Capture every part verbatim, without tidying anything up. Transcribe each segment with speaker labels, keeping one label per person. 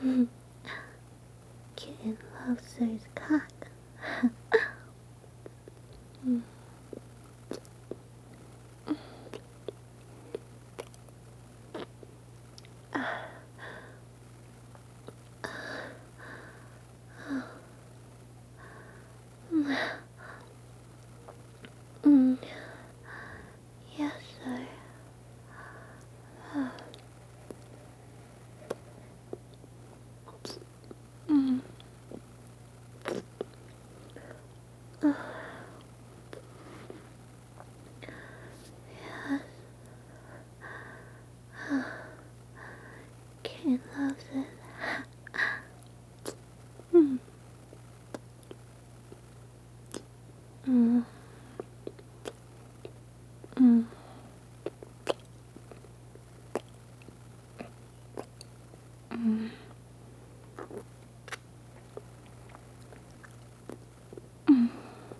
Speaker 1: Kitten loves Sir's cock. Mm. Mm. Yes, sir. Mm. Yes. Kitten loves it. Mm. Mm. Mm. Mm. Mm.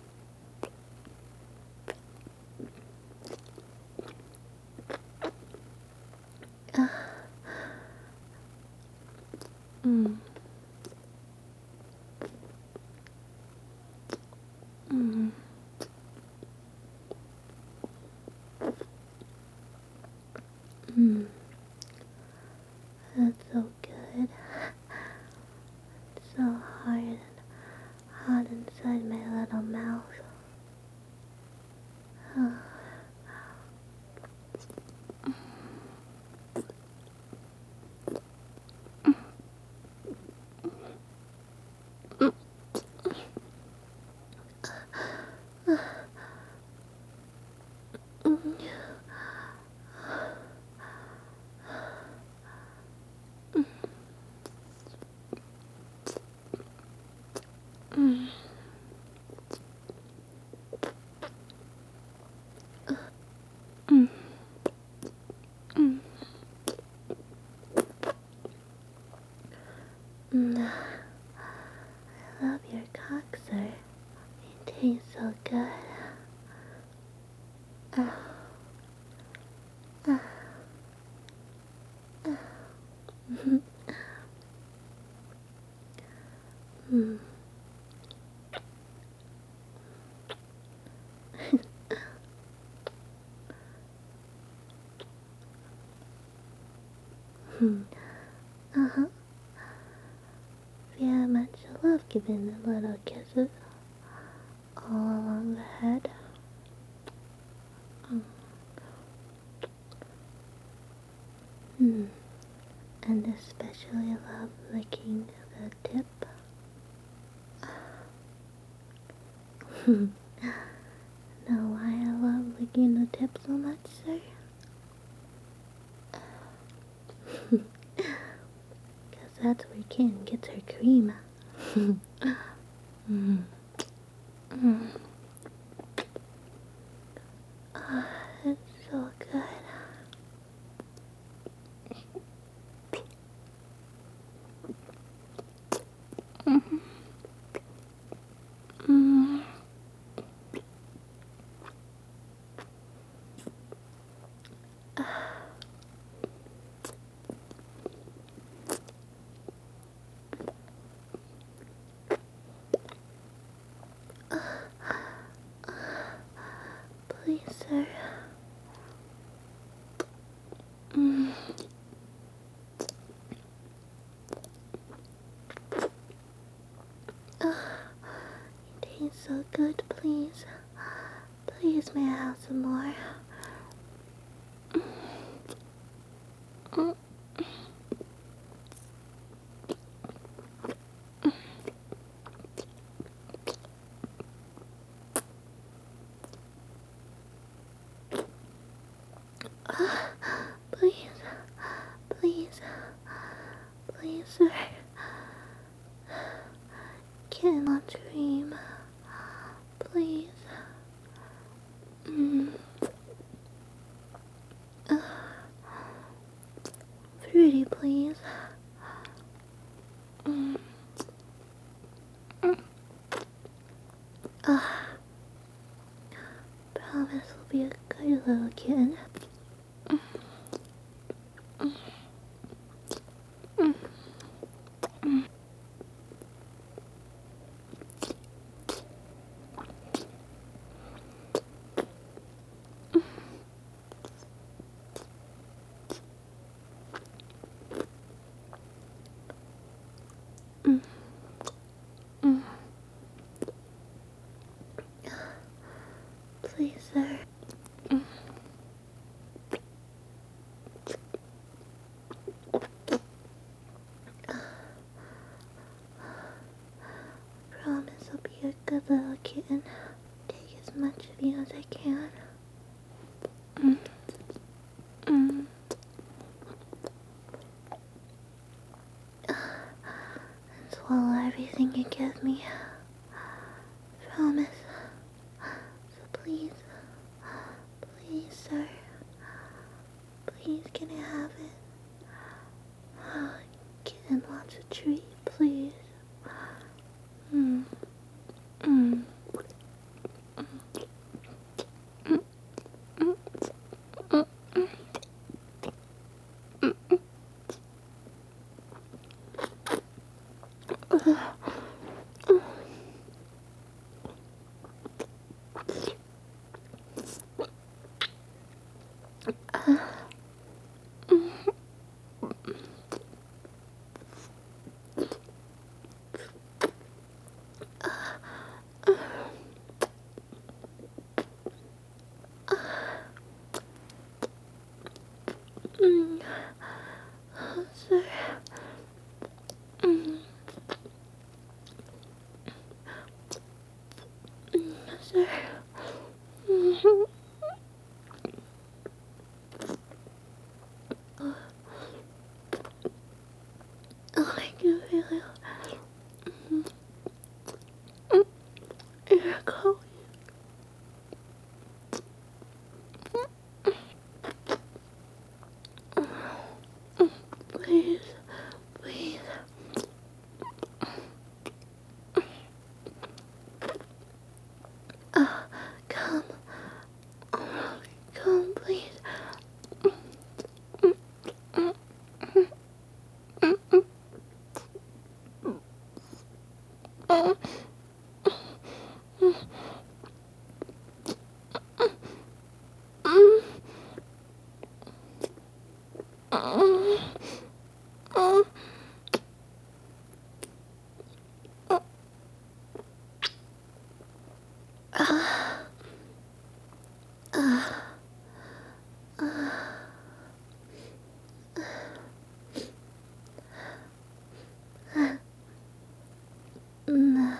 Speaker 1: Uh. Mm. Mm. Mm. That's so good. It's so hard and hot inside my little mouth. Oh. Mm. Mm. Mm. Mm. I love your cock, sir. It tastes so good. Uh. Uh. Uh. Mm. Mm. Uh-huh. Yeah, much love giving the little kisses all along the head. Mm. Mm. And especially love licking the tip. Know why I love licking the tip so much, sir? Because that's where Kitten gets her cream. mm. Mm. Oh, it's so good. Mm. Mm. Please, sir. Mm. Oh, it tastes so good, please. Please, may I have some more? Mm. Please, please, please, sir. Kitten wants cream. Please. Mm. Uh, fruity, please. Mm. Mm. Uh, promise will be a good little kitten. Mm. Mm. Mm. good little kitten. Take as much of you as I can. Mm. Mm. And swallow everything you give me. Promise. So please, please, sir. Please, can I have it? Oh, kitten wants a treat, please. Mm. Mm. Mm. Oh, sir. Mm. Mm, sir. Mm-hmm. Oh, I can feel it. Mm. You're cold. Please, please. Uh, come. Oh, come, please. Mm,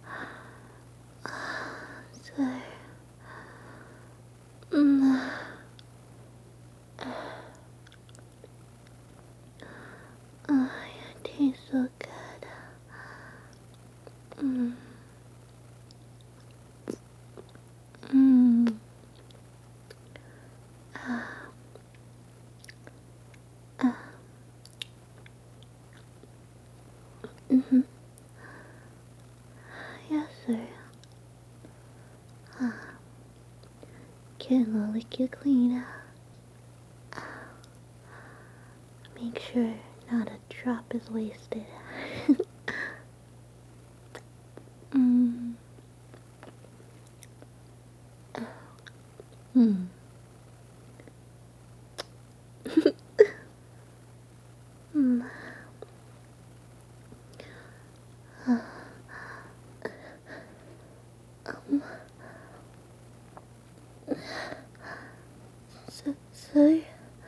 Speaker 1: sir. Mm, oh, your taste so good. Mm. Mm. Uh, mm-hmm. Yes, sir. Uh, kitten will lick you clean. Uh, make sure not a drop is wasted. mm. Mm. mm. Uh, um. So, sir.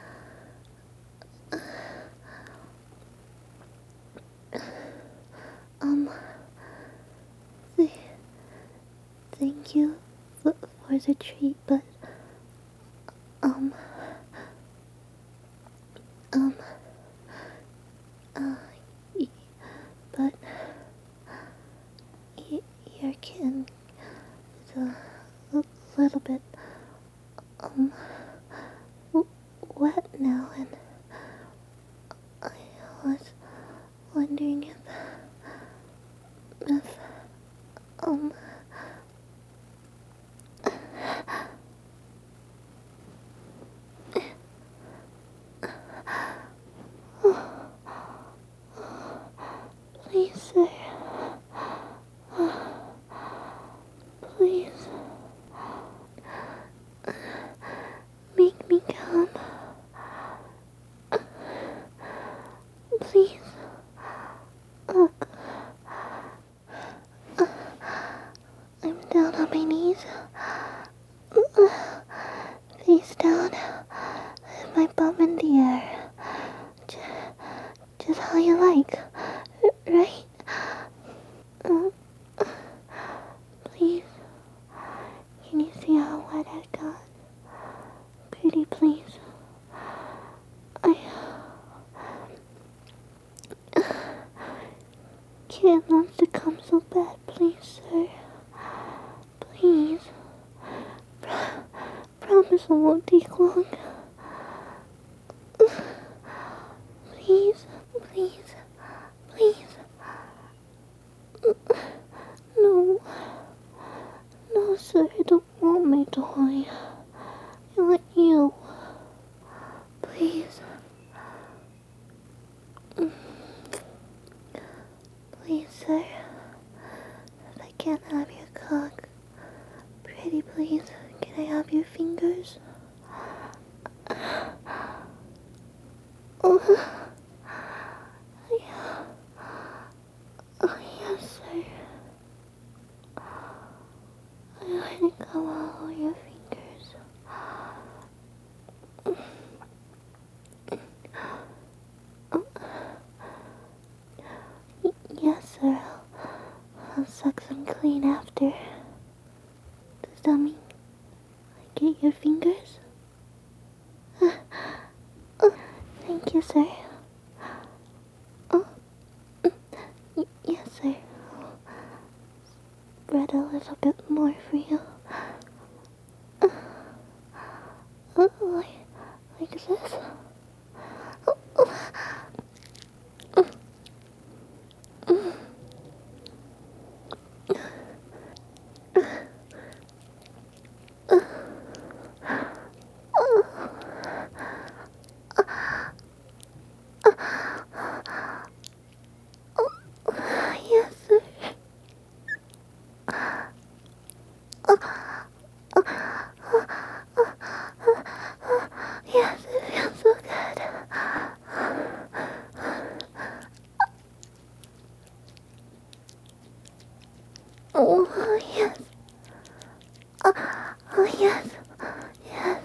Speaker 1: Um. Th thank you for, for the treat, but um. Um. Uh. Y but y your kitten is a l little bit um w wet now, and I was wondering if if um. Please, sir. Please. Make me come. Please. Look. I'm down on my knees. Face down. With my bum in the air. Just, just how you like. Right? won't take long. Please, please, please. No. No, sir, I don't want my toy. I want you. Please. Please, sir. If I can't have your cock, pretty please, can I have your fingers? Oh, yeah. Oh, yes, sir. I want to go all over your fingers. Yes, sir. I'll, I'll suck some clean after. Does that mean I get your fingers? Oh, thank you, sir. Oh, y yes, sir. I'll spread a little bit more for you. Oh, like, like this. Oh, oh. Yes, sir. Yes, it feels so good. Oh, yes. Oh, oh yes. Yes.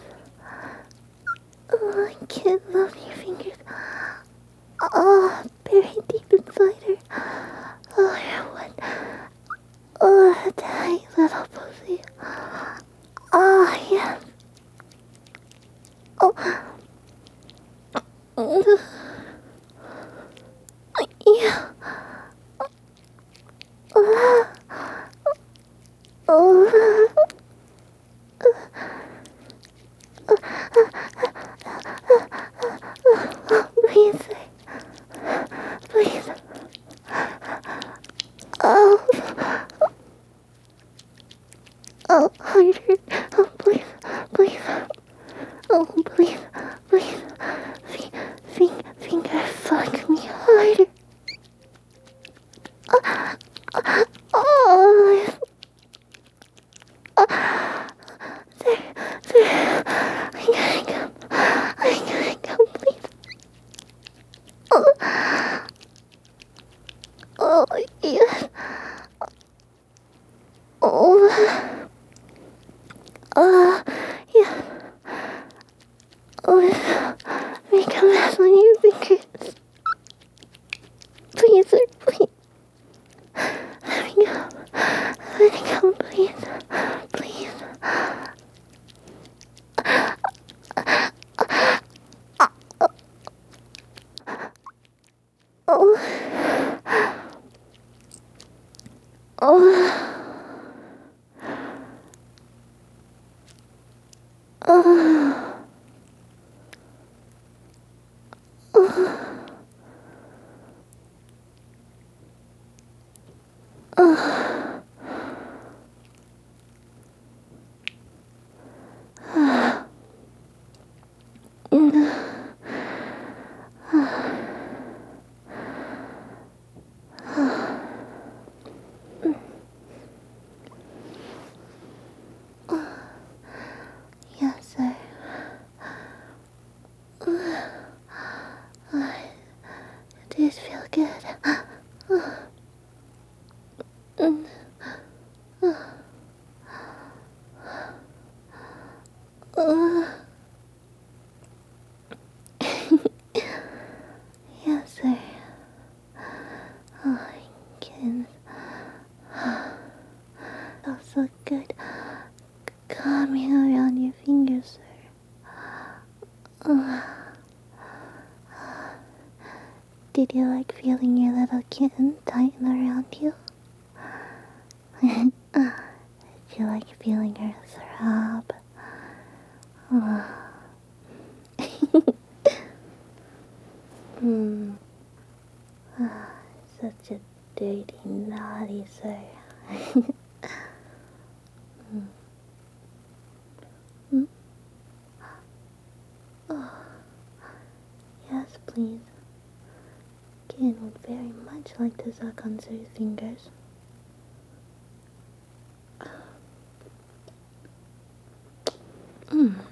Speaker 1: Oh, I can't love your fingers. Oh, buried deep inside her. Oh, you're one. Oh, a tiny little pussy. Oh, yes. Oh. Yeah. Oh. Oh. Please. Please. Oh. Oh, harder. Oh, please. Please. Oh, please. Please. Finger, finger, fuck me harder. Oh. Oh. Oh. Sir, sir. I gotta go. I gotta go, please. Oh. Oh, yes. Oh. Oh, yeah. Oh, make a mess on your fingers. Please, sir, please. Let me go. Let me go, please. Please. Oh. Oh. Oh. Oh. Oh. Yes, sir. Oh, it does feel good. Mm. Oh. Yes, sir. Oh, I can. Feels so good. Calming around your fingers, sir. Oh. Did you like feeling your little kitten tighten around you? Did you like feeling her throb Hmm. Ah, such a dirty, naughty sir. Hmm. Hmm? Oh, yes, please. Ken would very much like to suck on Sir's fingers. Mm.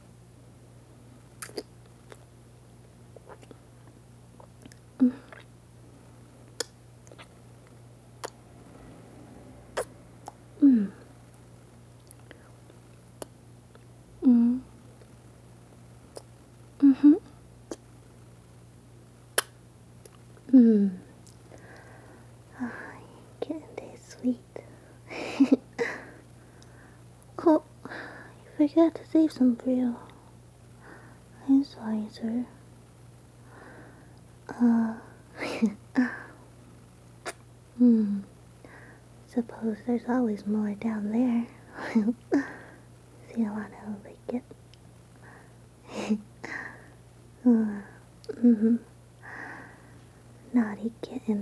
Speaker 1: Mm. Mm. Mm. Mm-hmm. Mm. Ah, kitten tastes sweet. Oh, I forgot to save some for you. I'm sorry, sir. Uh, hmm. Suppose there's always more down there. See, I want to lick it. uh, mm-hmm. Naughty kitten.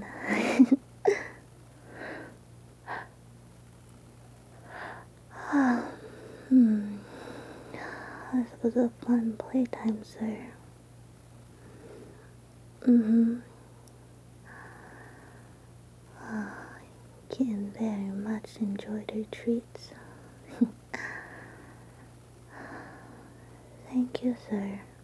Speaker 1: Hmm. This was a fun playtime, sir. Mm-hmm. Ah, kitten very much enjoyed her treats. Thank you, sir.